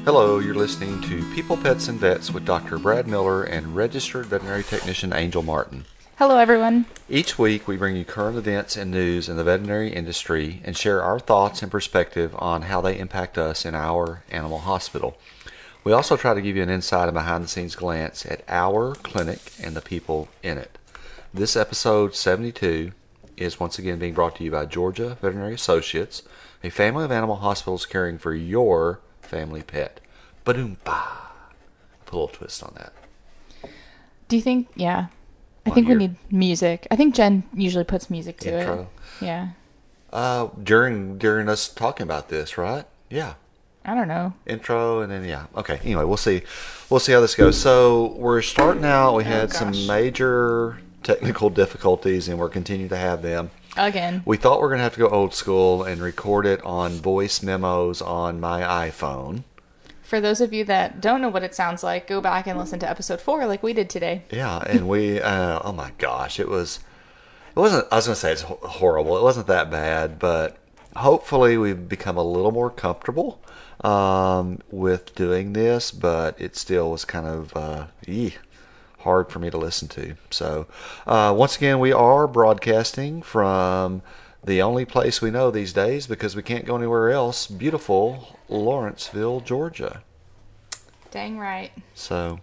Hello, you're listening to People, Pets, and Vets with Dr. Brad Miller and registered veterinary technician Angel Martin. Hello, everyone. Each week, we bring you current events and news in the veterinary industry and share our thoughts and perspective on how they impact us in our animal hospital. We also try to give you an inside and behind the scenes glance at our clinic and the people in it. This episode 72 is once again being brought to you by Georgia Veterinary Associates, a family of animal hospitals caring for your family pet. Ba-doom-ba. Put a little twist on that. Do you think, yeah. I On think we your need music. I think Jen usually puts music to intro. it. Yeah. During us talking about this, right? Yeah. I don't know. Intro and then yeah. Okay. Anyway, we'll see. We'll see how this goes. So we're starting out. We had some gosh. major technical difficulties, and we're continuing to have them. Again. We thought we were going to have to go old school and record it on voice memos on my iPhone. For those of you that don't know what it sounds like, go back and listen to episode 4 like we did today. Yeah, and we, oh my gosh, it wasn't, I was going to say it's horrible. It wasn't that bad, but hopefully we've become a little more comfortable with doing this, but it still was kind of hard for me to listen to. So, once again, we are broadcasting from the only place we know these days because we can't go anywhere else, beautiful Lawrenceville, Georgia. Dang right. So,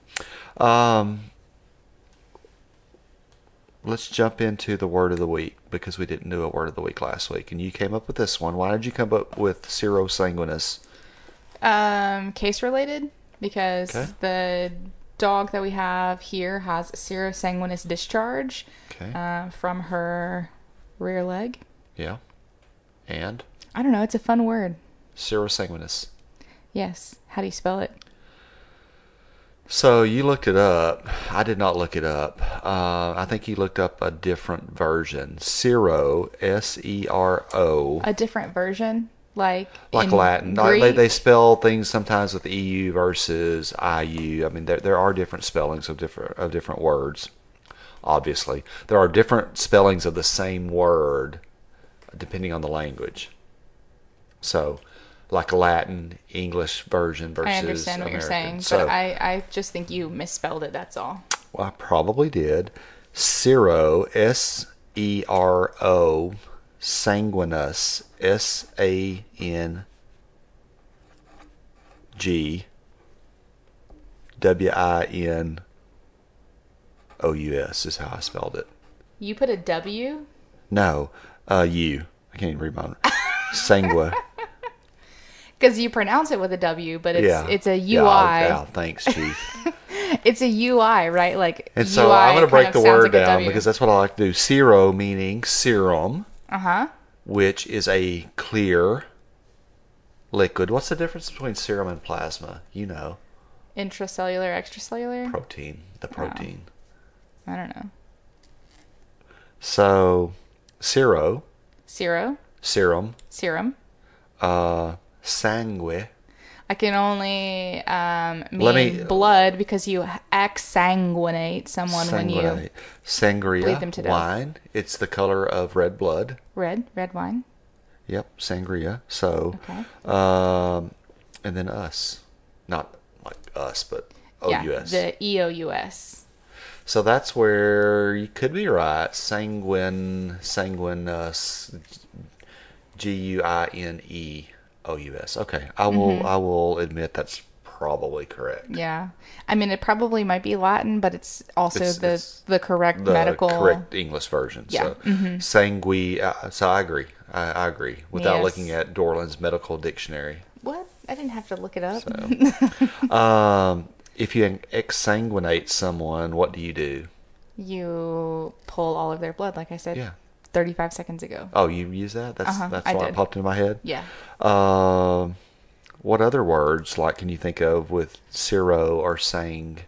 let's jump into the word of the week because we didn't do a word of the week last week, and you came up with this one. Why did you come up with Serosanguinus? Case related, because Okay. the dog that we have here has serosanguinous discharge Okay. from her rear leg. Yeah. And I don't know. It's a fun word. Serosanguinus. Yes. How do you spell it? So you looked it up. I did not look it up. I think you looked up a different version. Sero, S-E-R-O. A different version? Like Like in Latin. Greek? They spell things sometimes with EU versus IU. I mean, there are different spellings of different words. Obviously, there are different spellings of the same word depending on the language. So, like Latin, English version versus I understand what American. you're saying, So, but I just think you misspelled it, that's all. well, I probably did. Sero, S-E-R-O, sanguinus, S-A-N-G-W-I-N-O-U-S is how I spelled it. You put a W? No, U. I can't even read my own. Sangua. Because you pronounce it with a W, but it's a UI. Yeah, thanks, Chief. It's a UI, right? Like And so UI I'm going to break kind the of sounds word like a down W. because that's what I like to do. Sero meaning serum, Uh-huh. which is a clear liquid. What's the difference between serum and plasma? You know, Intracellular, extracellular? protein, the protein. I don't know. So, serum, Serum? sangue. I can only Let mean me- blood because you exsanguinate someone when you... Sanguinate. Sangria, bleed them to death. wine. It's the color of red blood. Red wine. Yep, sangria. So, Okay. and then us. Not like us, but Yeah, OUS. the EOUS. So that's where you could be right. Sanguineous, Guineous. Okay, I will admit that's probably correct. Yeah. I mean, it probably might be Latin, but it's also It's the correct The medical... correct English version. Yeah. So so I agree. I agree without Yes. looking at Dorland's medical dictionary. What? I didn't have to look it up. If you exsanguinate someone, what do you do? You pull all of their blood, like I said Yeah. 35 seconds ago. Oh, you use that? That's I why it did. popped into my head. Yeah. What other words can you think of with sero or sang?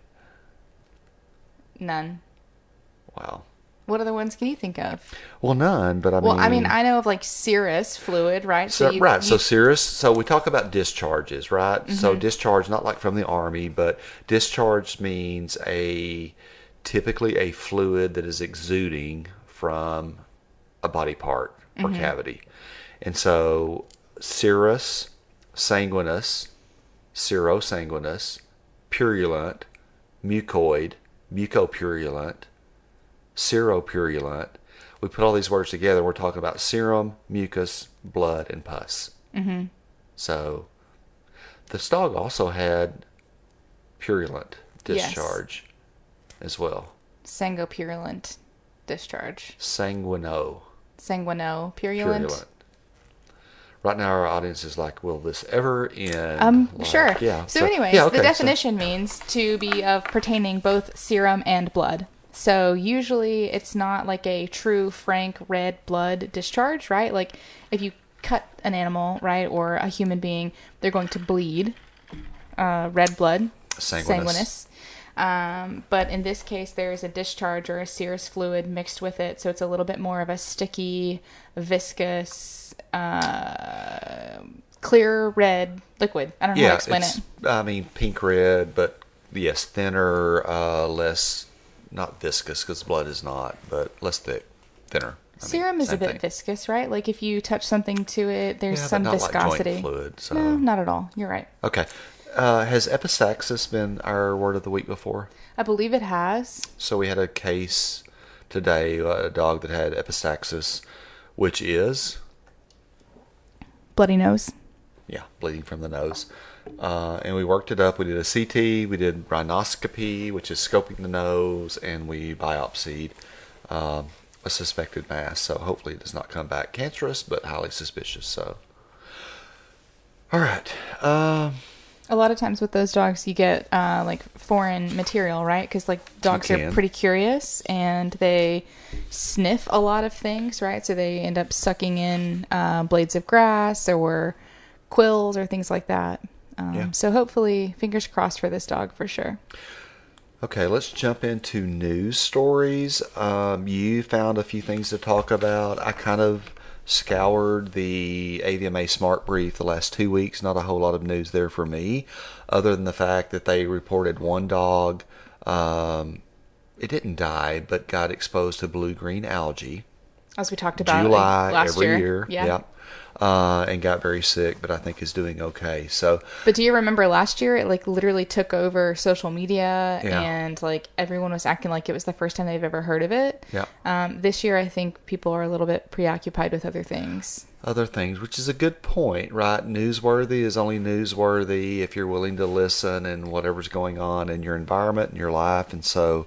None. Wow. What other ones can you think of? Well, none. But Well, I mean, I know of like serous fluid, right? So serous. So we talk about discharges, right? Mm-hmm. So discharge, not like from the army, but discharge means typically a fluid that is exuding from a body part or Mm-hmm. cavity. And so serous, sanguinous, serosanguinous, purulent, mucoid, mucopurulent, seropurulent. We put all these words together. We're talking about serum, mucus, blood, and pus. Mm-hmm. So this dog also had purulent discharge as well. Sangopurulent discharge. Sanguino. Sanguino. Purulent. Right now our audience is like, will this ever end? Sure. Yeah. So anyways, the definition means to be of pertaining both serum and blood. So usually it's not like a true frank red blood discharge, right? Like if you cut an animal, right, or a human being, they're going to bleed red blood, sanguinous. But in this case, there's a discharge or a serous fluid mixed with it, so it's a little bit more of a sticky, viscous, clear red liquid. I don't know how to explain it. I mean, pink red, but yes, thinner, less, not viscous because blood is not, but less thick, thinner. Serum is a bit viscous, right? Like if you touch something to it, there's some but not viscosity. Like joint fluid, so. No, not at all. You're right. Okay. Has epistaxis been our word of the week before? I believe it has. So we had a case today, a dog that had epistaxis, which is? Bloody nose. Yeah, bleeding from the nose. And we worked it up. We did a CT, we did rhinoscopy, which is scoping the nose, and we biopsied a suspected mass. So hopefully it does not come back cancerous, but highly suspicious. So, all right. A lot of times with those dogs, you get like foreign material, right? Because like dogs are pretty curious and they sniff a lot of things, right? So they end up sucking in blades of grass or quills or things like that. So hopefully, fingers crossed for this dog for sure. Okay, let's jump into news stories. You found a few things to talk about. I kind of scoured the AVMA Smart Brief the last 2 weeks. Not a whole lot of news there for me, other than the fact that they reported one dog. It didn't die, but got exposed to blue-green algae. As we talked about July last every year. year. Yeah. And got very sick, but I think is doing okay. So, but do you remember last year? It like literally took over social media, and like everyone was acting like it was the first time they've ever heard of it. Yeah. This year, I think people are a little bit preoccupied with other things. Which is a good point, right? Newsworthy is only newsworthy if you're willing to listen and whatever's going on in your environment and your life. And so,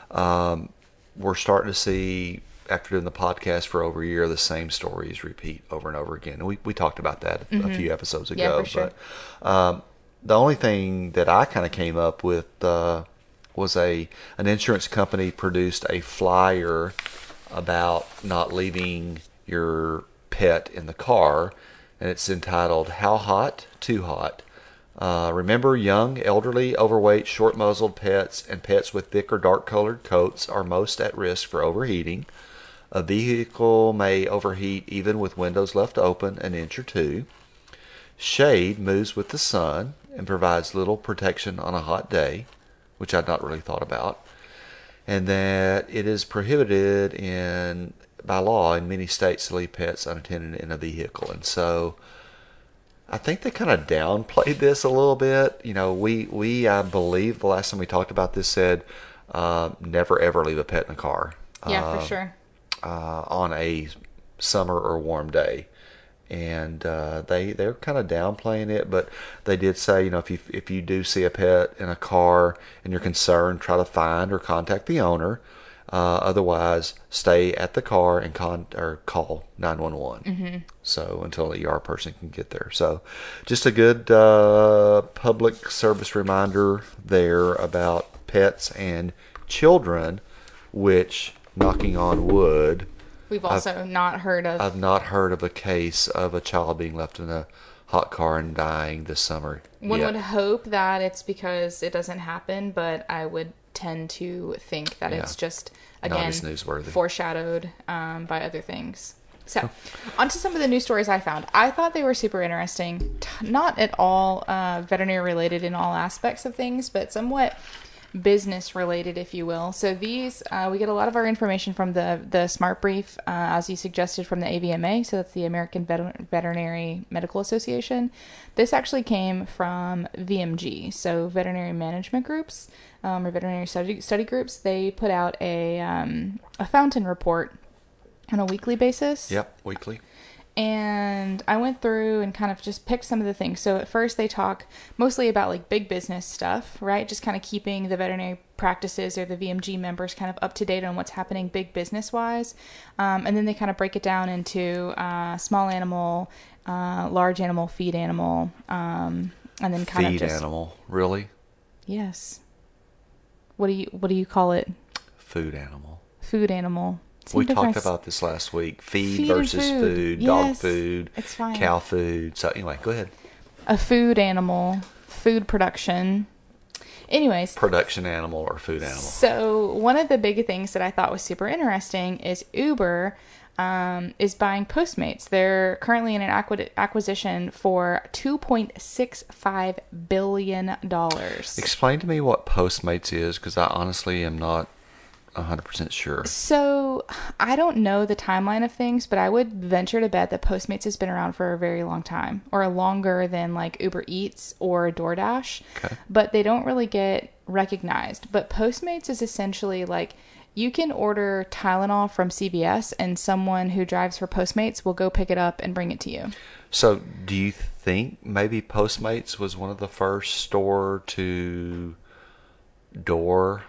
we're starting to see, after doing the podcast for over a year, the same stories repeat over and over again. And we talked about that a few episodes ago. Yeah, for sure. But the only thing that I kind of came up with was an insurance company produced a flyer about not leaving your pet in the car, and it's entitled "How Hot? Too Hot." Remember, young, elderly, overweight, short-muzzled pets and pets with thick or dark-colored coats are most at risk for overheating. A vehicle may overheat even with windows left open an inch or two. Shade moves with the sun and provides little protection on a hot day, which I'd not really thought about. And that it is prohibited by law in many states to leave pets unattended in a vehicle. And so I think they kind of downplayed this a little bit. You know, we I believe the last time we talked about this said never ever leave a pet in a car. Yeah, for sure. On a summer or warm day, and they're kind of downplaying it, but they did say, you know, if you do see a pet in a car and you're concerned, try to find or contact the owner. Otherwise, stay at the car and call 911. Mm-hmm. So until an ER person can get there. So just a good public service reminder there about pets and children, which, knocking on wood, we've also not heard of. I've not heard of a case of a child being left in a hot car and dying this summer. One would hope that it's because it doesn't happen, but I would tend to think that it's just, again, foreshadowed by other things. So, on to some of the news stories I found. I thought they were super interesting. Not at all veterinary related in all aspects of things, but somewhat business related, if you will. So these, we get a lot of our information from the Smart Brief, as you suggested, from the AVMA. So that's the American Veterinary Medical Association. This actually came from VMG, so Veterinary Management Groups, or Veterinary Study Groups. They put out a fountain report on a weekly basis. Yep, weekly. And I went through and kind of just picked some of the things. So at first they talk mostly about like big business stuff, right? Just kind of keeping the veterinary practices or the VMG members kind of up to date on what's happening big business wise. And then they kind of break it down into small animal, large animal, feed animal, and then kind of just... Feed animal, really? Yes. What do you call it? Food animal. Food animal. We talked about this last week. Feed versus food, dog food, it's fine. Cow food. So anyway, go ahead. A food animal, food production. Anyways. Production animal or food animal. So one of the big things that I thought was super interesting is Uber is buying Postmates. They're currently in an acquisition for $2.65 billion. Explain to me what Postmates is, because I honestly am not 100% sure. So I don't know the timeline of things, but I would venture to bet that Postmates has been around for a very long time, or longer than like Uber Eats or DoorDash. Okay. But they don't really get recognized. But Postmates is essentially like you can order Tylenol from CVS and someone who drives for Postmates will go pick it up and bring it to you. So do you think maybe Postmates was one of the first store-to-door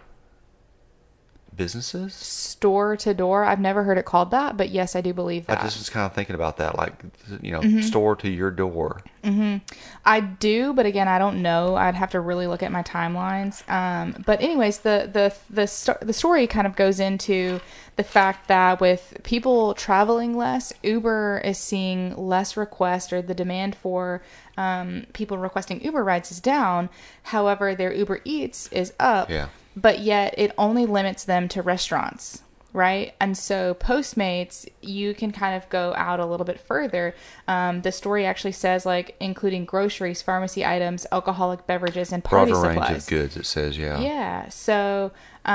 businesses? Store to door. I've never heard it called that, but yes, I do believe that. I just was kind of thinking about that, like, Mm-hmm. store to your door. Mm-hmm. I do, but again, I don't know. I'd have to really look at my timelines. But anyways, the story kind of goes into the fact that with people traveling less, Uber is seeing less requests, or the demand for people requesting Uber rides is down. However, their Uber Eats is up. Yeah. But yet it only limits them to restaurants, right? And so Postmates, you can kind of go out a little bit further. The story actually says, like, including groceries, pharmacy items, alcoholic beverages, and party supplies. Broader range of goods, it says, yeah. Yeah. So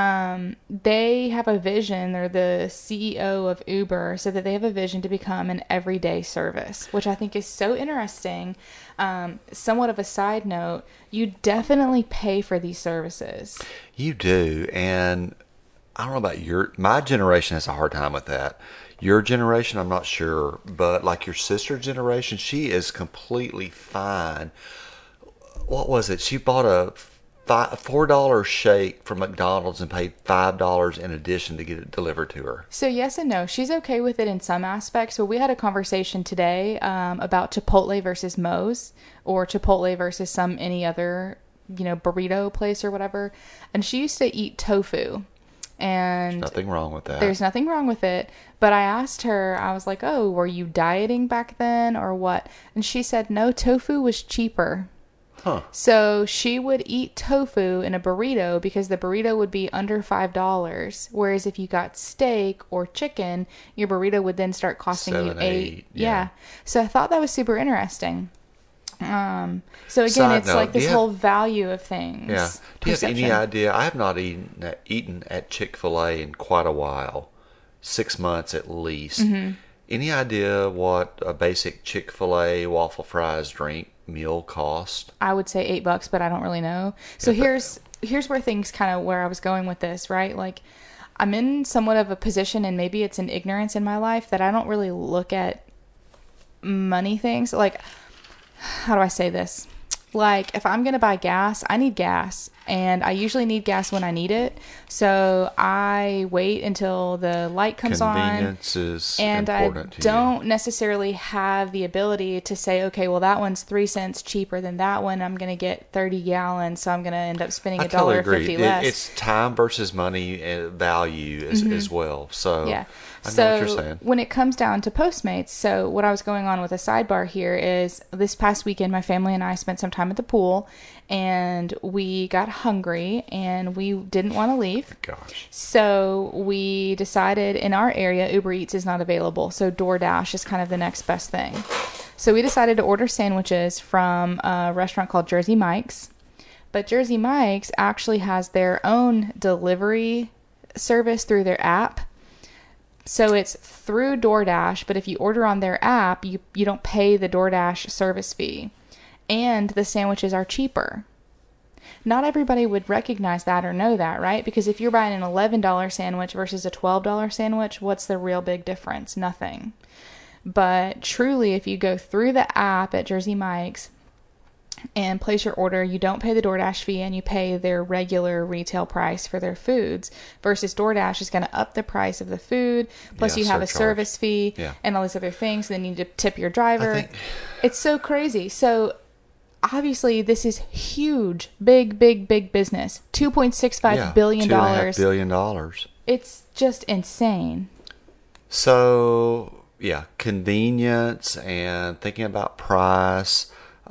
they have a vision, or the CEO of Uber said that they have a vision to become an everyday service, which I think is so interesting. Somewhat of a side note, you definitely pay for these services. You do, and I don't know about my generation has a hard time with that. Your generation, I'm not sure, but like your sister's generation, she is completely fine. What was it? She bought a $4 shake from McDonald's and paid $5 in addition to get it delivered to her. So yes and no. She's okay with it in some aspects. So we had a conversation today about Chipotle versus Moe's, or Chipotle versus any other burrito place or whatever. And she used to eat tofu. And there's nothing wrong with that. There's nothing wrong with it. But I asked her, I was like, oh, were you dieting back then or what? And she said, no, tofu was cheaper. Huh. So she would eat tofu in a burrito because the burrito would be under $5. Whereas if you got steak or chicken, your burrito would then start costing you $8. Yeah. So I thought that was super interesting. So again, Side it's note, like this whole value of things. Yeah. Do you have any Perception. idea? I have not eaten at Chick-fil-A in quite a while, 6 months at least. Mm-hmm. Any idea what a basic Chick-fil-A waffle fries drink meal cost? I would say $8, but I don't really know. So here's where things where I was going with this, right? Like, I'm in somewhat of a position, and maybe it's an ignorance in my life, that I don't really look at money things. Like, how do I say this? Like, if I'm going to buy gas, I need gas. And I usually need gas when I need it. So I wait until the light comes on. Convenience is and important to you. I don't necessarily have the ability to say, okay, well, that one's 3 cents cheaper than that one. I'm going to get 30 gallons, so I'm going to end up spending I totally agree. $1.50 less. It's time versus money value as well. So yeah. I know what you're saying. When it comes down to Postmates, so what I was going on with a sidebar here is this past weekend, my family and I spent some time at the pool, and we got hungry and we didn't want to leave. Gosh. So we decided, in our area, Uber Eats is not available. So DoorDash is kind of the next best thing. So we decided to order sandwiches from a restaurant called Jersey Mike's. But Jersey Mike's actually has their own delivery service through their app. So it's through DoorDash, but if you order on their app, you don't pay the DoorDash service fee. And the sandwiches are cheaper. Not everybody would recognize that or know that, right? Because if you're buying an $11 sandwich versus a $12 sandwich, what's the real big difference? Nothing. But truly, if you go through the app at Jersey Mike's and place your order, you don't pay the DoorDash fee and you pay their regular retail price for their foods, versus DoorDash is going to up the price of the food, plus you have a service fee and all these other things. Then you need to tip your driver. It's so crazy. So obviously this is huge, big business. $2.65 billion. $2.5 billion. It's just insane. So yeah, convenience and thinking about price.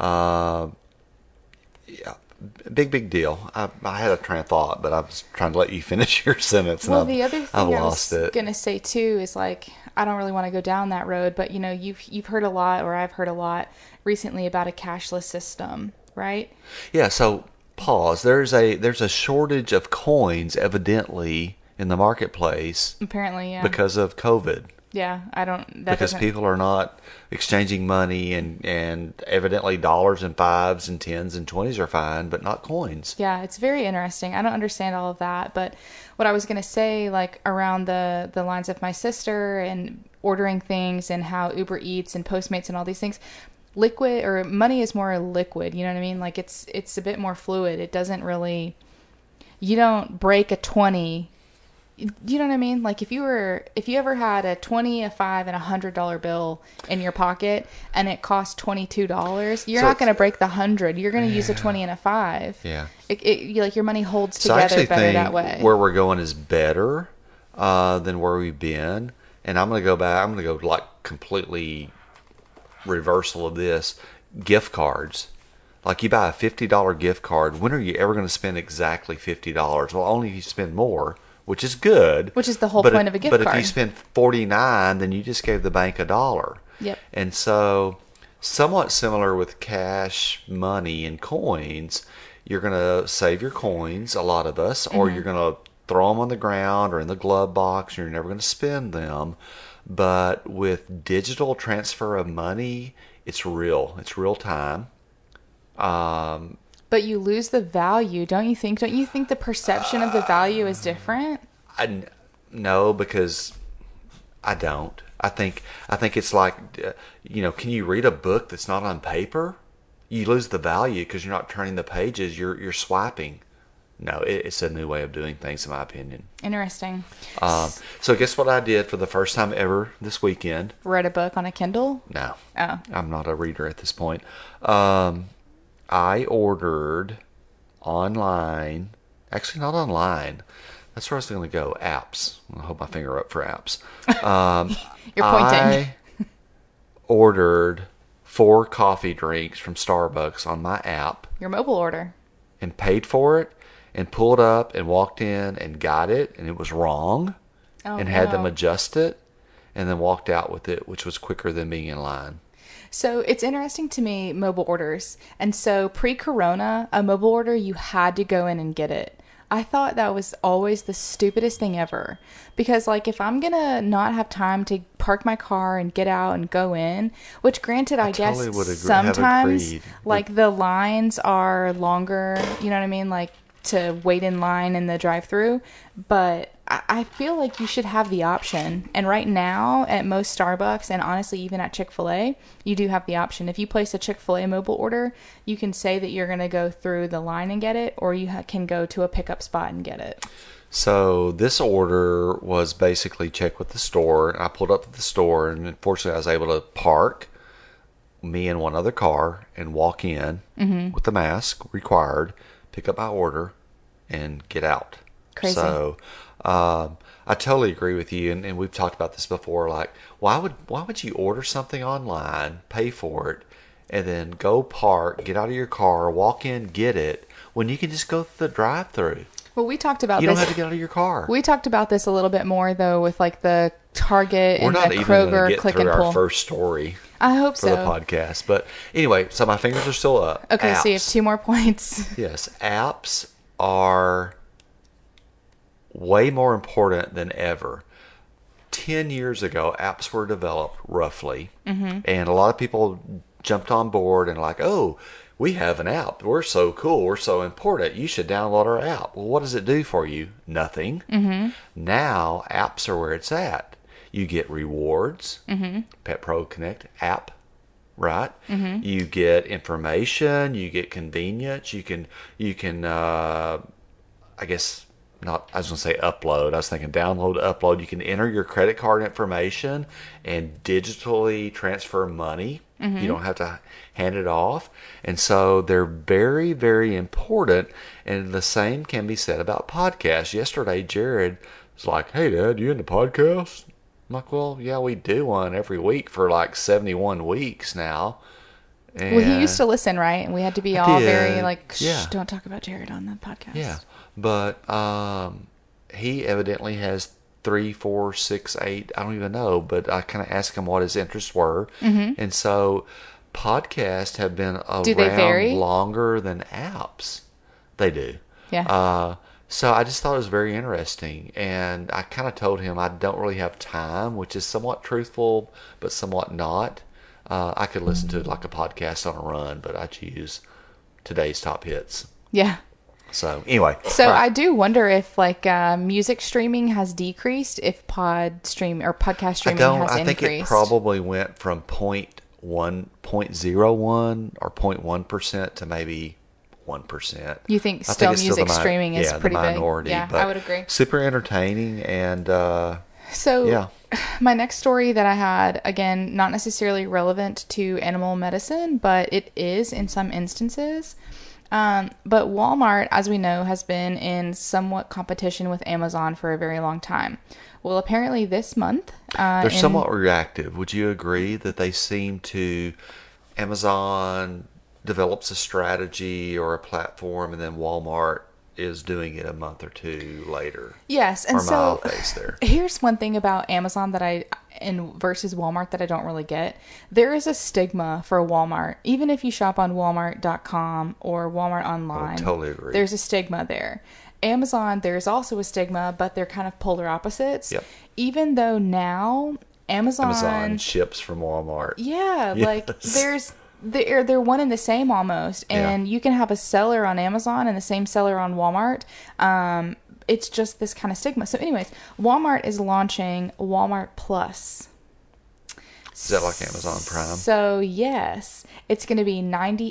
Yeah, big deal. I had a train of thought, but I was trying to let you finish your sentence. Well, the other thing I was going to say too is, like, I don't really want to go down that road, but you know, you've heard a lot, or I've heard a lot recently about a cashless system, right? Yeah. So pause. There's a shortage of coins, evidently, in the marketplace. Apparently, yeah. Because of COVID. Yeah, because people are not exchanging money, and evidently dollars and fives and tens and 20s are fine, but not coins. Yeah, it's very interesting. I don't understand all of that, but what I was going to say, like, around the lines of my sister and ordering things and how Uber Eats and Postmates and all these things, liquid or money is more liquid, you know what I mean? Like, it's a bit more fluid. It doesn't really, you don't break a 20. You know what I mean? Like, if you ever had a 20, a 5, and $100 bill in your pocket and it cost $22, you're not going to break the 100. You're going to use a 20 and a 5. Yeah. Like, your money holds together better that way. Where we're going is better than where we've been. And I'm going to go back. I'm going to go like completely reversal of this. Gift cards. Like, you buy a $50 gift card. When are you ever going to spend exactly $50? Well, only if you spend more. Which is good. Which is the whole point of a gift card. But if you spend $49, then you just gave the bank $1. Yep. And so, somewhat similar with cash, money, and coins, you're going to save your coins, a lot of us, or you're going to throw them on the ground or in the glove box, and you're never going to spend them. But with digital transfer of money, it's real. It's real time. But you lose the value, don't you think? Don't you think the perception of the value is different? No, because I don't. I think it's like, can you read a book that's not on paper? You lose the value because you're not turning the pages. You're swiping. No, it's a new way of doing things, in my opinion. Interesting. So guess what I did for the first time ever this weekend? Read a book on a Kindle? No. Oh. I'm not a reader at this point. I ordered online. Actually, not online. That's where I was going to go. Apps. I'm going to hold my finger up for apps. You're pointing. I ordered 4 coffee drinks from Starbucks on my app. Your mobile order. And paid for it, and pulled up and walked in and got it, and it was wrong. And had them adjust it, and then walked out with it, which was quicker than being in line. So it's interesting to me, mobile orders. And so pre-corona, a mobile order, you had to go in and get it. I thought that was always the stupidest thing ever. Because, like, if I'm going to not have time to park my car and get out and go in, which granted, I guess sometimes, like, the lines are longer, you know what I mean? Like, to wait in line in the drive-thru. But I feel like you should have the option. And right now, at most Starbucks, and honestly even at Chick-fil-A, you do have the option. If you place a Chick-fil-A mobile order, you can say that you're going to go through the line and get it, or you can go to a pickup spot and get it. So this order was basically check with the store. I pulled up to the store, and unfortunately I was able to park me in one other car and walk in with the mask required, pick up my order, and get out. Crazy. So I totally agree with you, and we've talked about this before. Like, why would you order something online, pay for it, and then go park, get out of your car, walk in, get it, when you can just go through the drive-thru? Well, we talked about this. You this. don't have to get out of your car. We talked about this a little bit more, though, with like the Target and the Kroger click and pull. We're not even going to get through our first story. I hope for the so. podcast. But anyway, so my fingers are still up. Okay, so you have Apps. 2 more points. Yes, apps are way more important than ever. 10 years ago, apps were developed roughly, and a lot of people jumped on board and like, oh, we have an app. We're so cool. We're so important. You should download our app. Well, what does it do for you? Nothing. Now, apps are where it's at. You get rewards, Pet Pro Connect app, right? You get information, you get convenience, you can I guess not, I was going to say upload. I was thinking download, upload. You can enter your credit card information and digitally transfer money. You don't have to hand it off. And so they're very, very important. And the same can be said about podcasts. Yesterday, Jared was like, hey, Dad, you into podcasts? I'm like, well, yeah, we do one every week for like 71 weeks now. And Well, he used to listen, right? And we had to be all did, very like, shh, yeah. don't talk about Jared on the podcast. Yeah, but he evidently has 3, 4, 6, 8. I don't even know, but I kind of asked him what his interests were, and so podcasts have been Do they vary? around longer than apps. They do. Yeah. So I just thought it was very interesting, and I kind of told him I don't really have time, which is somewhat truthful, but somewhat not. I could listen to like a podcast on a run, but I choose today's top hits. Yeah. So anyway, So all right. I do wonder if like music streaming has decreased, if podcast streaming has I think increased. it probably went from 0.01 or 0.1% to maybe 1%. You think I still it's music the streaming is the pretty big? minority, Yeah, but I would agree. super entertaining and So yeah. my next story that I had, again, not necessarily relevant to animal medicine, but it is in some instances. But Walmart, as we know, has been in somewhat competition with Amazon for a very long time. Well, apparently this month, They're somewhat reactive. Would you agree that they seem to Amazon develops a strategy or a platform and then Walmart is doing it a month or two later? yes, and Or am I so off base there? here's one thing about Amazon that versus Walmart that I don't really get. There is a stigma for Walmart, even if you shop on Walmart.com or Walmart online. Totally agree. There's a stigma there. Amazon, there's also a stigma, but they're kind of polar opposites. Yep. Even though now Amazon ships from Walmart. yeah, Yes. like they're one and the same almost, and you can have a seller on Amazon and the same seller on Walmart. It's just this kind of stigma. So, anyways, Walmart is launching Walmart Plus. Is that like Amazon Prime? So yes, it's going to be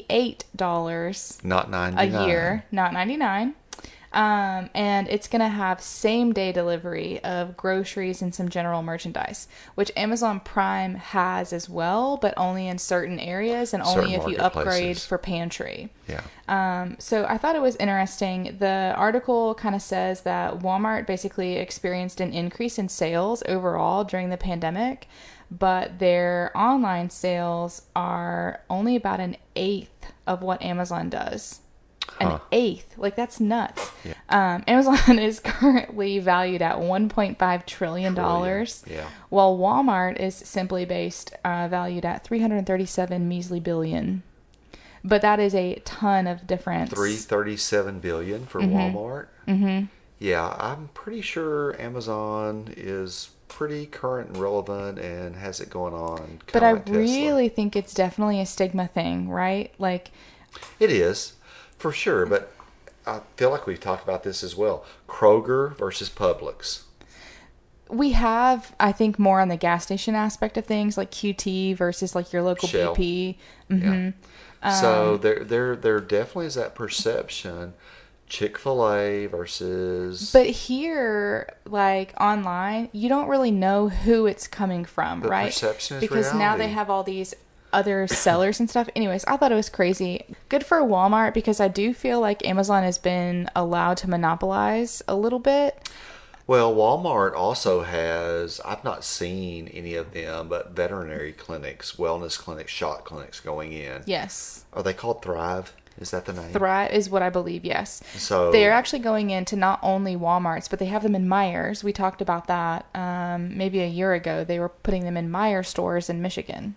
$98 Not a 99. year, not $99. And it's going to have same day delivery of groceries and some general merchandise, which Amazon Prime has as well, but only in certain areas and only Certain if you upgrade marketplaces. for pantry. Yeah. So I thought it was interesting. The article kind of says that Walmart basically experienced an increase in sales overall during the pandemic, but their online sales are only about an eighth of what Amazon does. An eighth. Like, that's nuts. Yeah. Amazon is currently valued at $1.5 trillion, Yeah. while Walmart is simply valued at 337 measly billion. But that is a ton of difference. 337 billion for Walmart. Mm-hmm. Yeah, I'm pretty sure Amazon is pretty current and relevant and has it going on. But I like Tesla. really think it's definitely a stigma thing, right? Like, It is, for sure, but I feel like we've talked about this as well. Kroger versus Publix. we have, I think, more on the gas station aspect of things, like QT versus like your local Shell. BP. Yeah. So there definitely is that perception. Chick-fil-A versus... But here, like online, you don't really know who it's coming from, But right? perception is because now reality. they have all these other sellers and stuff. Anyways, I thought it was crazy. Good for Walmart, because I do feel like Amazon has been allowed to monopolize a little bit. Well, Walmart also has, I've not seen any of them, but veterinary clinics, wellness clinics, shot clinics going in. Yes. Are they called Thrive? Is that the name? Thrive is what I believe, yes. So They're actually going into not only Walmarts, but they have them in Meijer's. We talked about that maybe a year ago. They were putting them in Meijer stores in Michigan.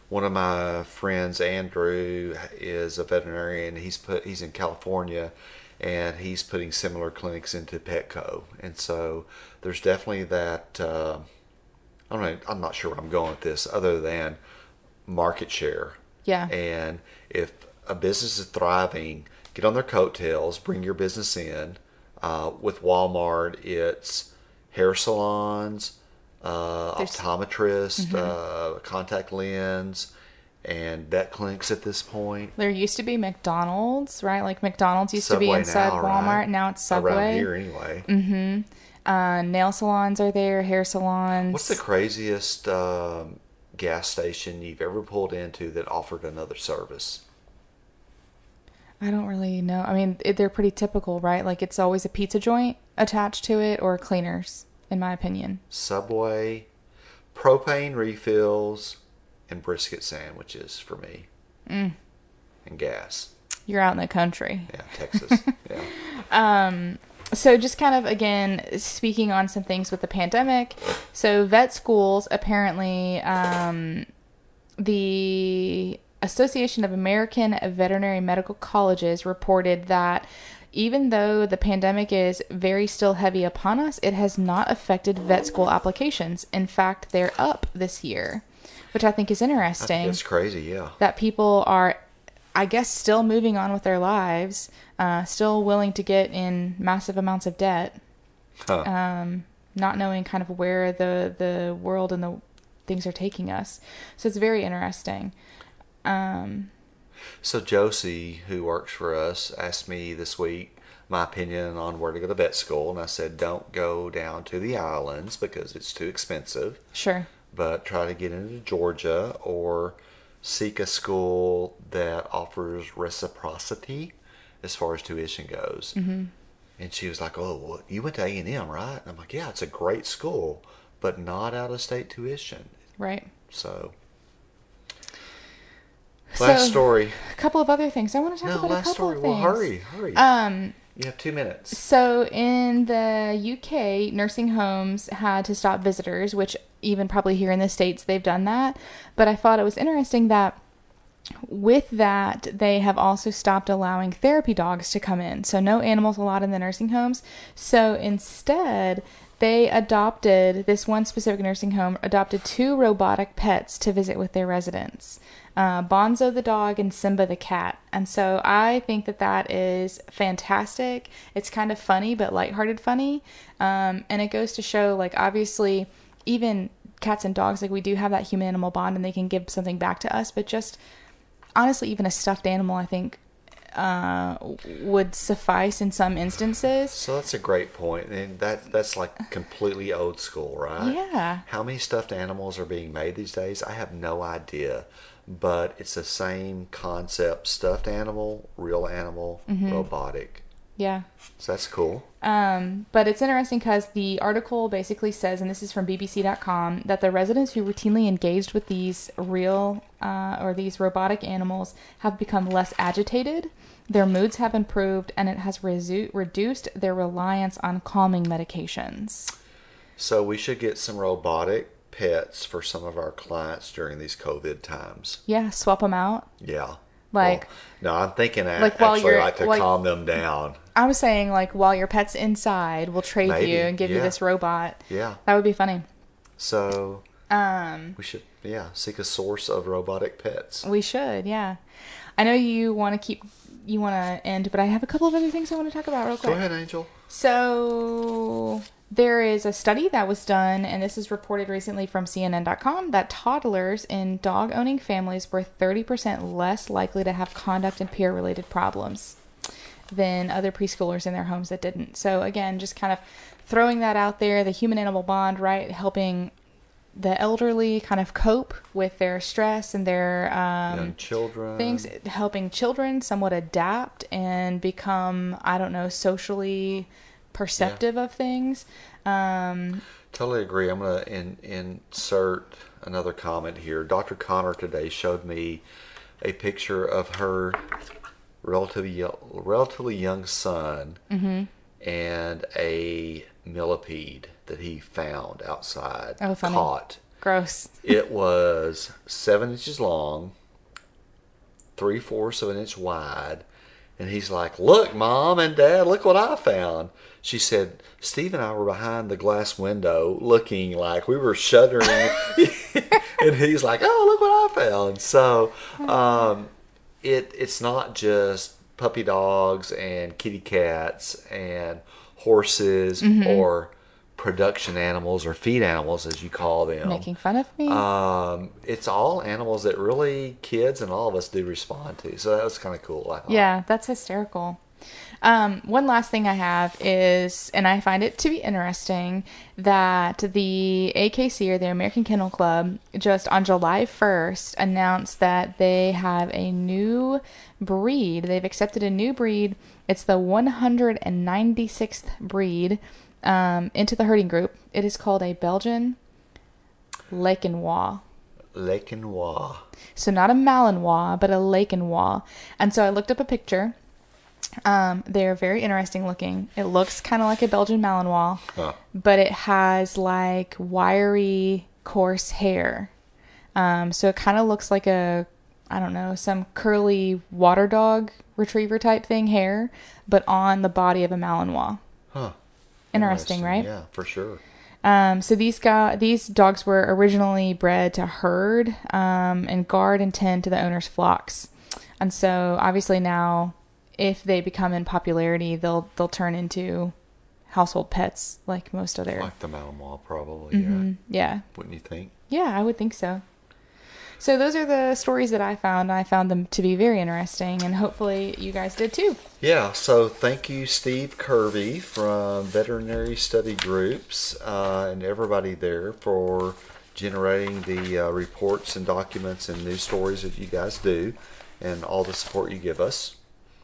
One of my friends, Andrew, is a veterinarian. He's in California, and he's putting similar clinics into Petco. And so there's definitely that. I don't know. I'm not sure where I'm going with this, other than market share. Yeah. And if a business is thriving, get on their coattails, bring your business in. With Walmart, it's hair salons, optometrist, contact lens, and vet clinics at this point. There used to be McDonald's, right? Like McDonald's used to be Subway inside now, Walmart. right? Now it's Subway. Around here, anyway. Nail salons are there, hair salons. What's the craziest gas station you've ever pulled into that offered another service? I don't really know. I mean, they're pretty typical, right? Like it's always a pizza joint attached to it or cleaners, in my opinion. Subway, propane refills, and brisket sandwiches for me. And gas. You're out in the country. Yeah, Texas. Yeah. So just kind of, again, speaking on some things with the pandemic. So vet schools, apparently, the Association of American Veterinary Medical Colleges reported that even though the pandemic is very still heavy upon us, it has not affected vet school applications. In fact, they're up this year, which I think is interesting. It's crazy, yeah. That people are, I guess, still moving on with their lives, still willing to get in massive amounts of debt, not knowing kind of where the world and the things are taking us. So it's very interesting. So Josie, who works for us, asked me this week my opinion on where to go to vet school, and I said don't go down to the islands because it's too expensive. Sure. But try to get into Georgia or seek a school that offers reciprocity as far as tuition goes. Mm-hmm. And she was like, "Oh, well, you went to A&M, right?" And I'm like, "Yeah, it's a great school, but not out-of-state tuition." Right. So, last story. A couple of other things. I want to talk about last a couple story. of things. Well, hurry. You have 2 minutes. So in the UK, nursing homes had to stop visitors, which even probably here in the States they've done that. But I thought it was interesting that with that, they have also stopped allowing therapy dogs to come in. So no animals allowed in the nursing homes. So instead, this one specific nursing home adopted 2 robotic pets to visit with their residents. Bonzo the dog and Simba the cat. And so I think that is fantastic. It's kind of funny, but lighthearted funny. And it goes to show, like, obviously, even cats and dogs, like, we do have that human animal bond and they can give something back to us. But just, honestly, even a stuffed animal, I think, would suffice in some instances. So that's a great point. And that's like completely old school, right? Yeah. How many stuffed animals are being made these days? I have no idea. But it's the same concept: stuffed animal, real animal, robotic. Yeah. So that's cool. But it's interesting because the article basically says, and this is from BBC.com, that the residents who routinely engaged with these real or these robotic animals have become less agitated, their moods have improved, and it has reduced their reliance on calming medications. So we should get some robotic pets for some of our clients during these COVID times. Yeah, swap them out. Yeah. Like, well, no, I'm thinking like to calm them down. I was saying, like, while your pet's inside, we'll trade you and give you this robot. Yeah. That would be funny. So, we should, seek a source of robotic pets. We should, yeah. I know you want to end, but I have a couple of other things I want to talk about real quick. Go ahead, Angel. So, there is a study that was done, and this is reported recently from CNN.com, that toddlers in dog-owning families were 30% less likely to have conduct and peer-related problems than other preschoolers in their homes that didn't. So, again, just kind of throwing that out there, the human-animal bond, right, helping the elderly kind of cope with their stress and their young children things, helping children somewhat adapt and become, I don't know, socially perceptive of things. Totally agree. I'm going to insert another comment here. Dr. Connor today showed me a picture of her relatively young son and a millipede that he found outside, Oh, funny. caught. Gross. It was 7 inches long, 3/4 of an inch wide. And he's like, "Look, Mom and Dad, look what I found." She said, "Steve and I were behind the glass window looking like we were shuddering." And he's like, "Oh, look what I found." So it's not just puppy dogs and kitty cats and horses or production animals or feed animals, as you call them. Making fun of me? It's all animals that really kids and all of us do respond to. So that was kind of cool, I thought. Yeah, that's hysterical. One last thing I have is, and I find it to be interesting, that the AKC, or the American Kennel Club, just on July 1st announced that they have a new breed. They've accepted a new breed. It's the 196th breed into the herding group. It is called a Belgian Laekenois. Laekenois. So not a Malinois, but a Laekenois. And so I looked up a picture. They're very interesting looking. It looks kind of like a Belgian Malinois, but it has like wiry, coarse hair. So it kind of looks like I don't know, some curly water dog retriever type thing hair, but on the body of a Malinois. Huh. Interesting, right? Yeah, for sure. So these dogs were originally bred to herd and guard and tend to the owner's flocks. And so obviously now, if they become in popularity, they'll turn into household pets like most of their... Like the Malinois, probably, yeah. Yeah. Wouldn't you think? Yeah, I would think so. So those are the stories that I found. I found them to be very interesting, and hopefully you guys did too. Yeah, so thank you, Steve Kirby from Veterinary Study Groups, and everybody there for generating the reports and documents and news stories that you guys do, and all the support you give us.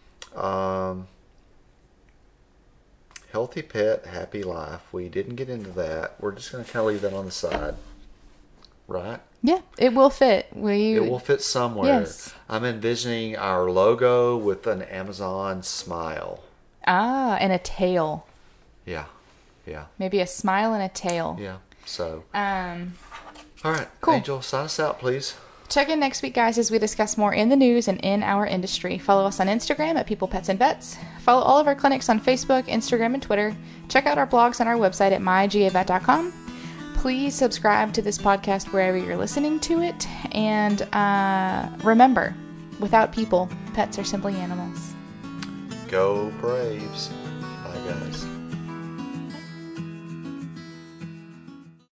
Healthy pet, happy life. We didn't get into that. We're just going to kind of leave that on the side. Right? Yeah, it will fit. It will fit somewhere. Yes. I'm envisioning our logo with an Amazon smile. Ah, and a tail. Yeah. Yeah. Maybe a smile and a tail. Yeah. So. All right. Cool. Angel, sign us out, please. Check in next week, guys, as we discuss more in the news and in our industry. Follow us on Instagram at People, Pets, and Vets. Follow all of our clinics on Facebook, Instagram, and Twitter. Check out our blogs on our website at mygavet.com. Please subscribe to this podcast wherever you're listening to it. And remember, without people, pets are simply animals. Go Braves. Bye, guys.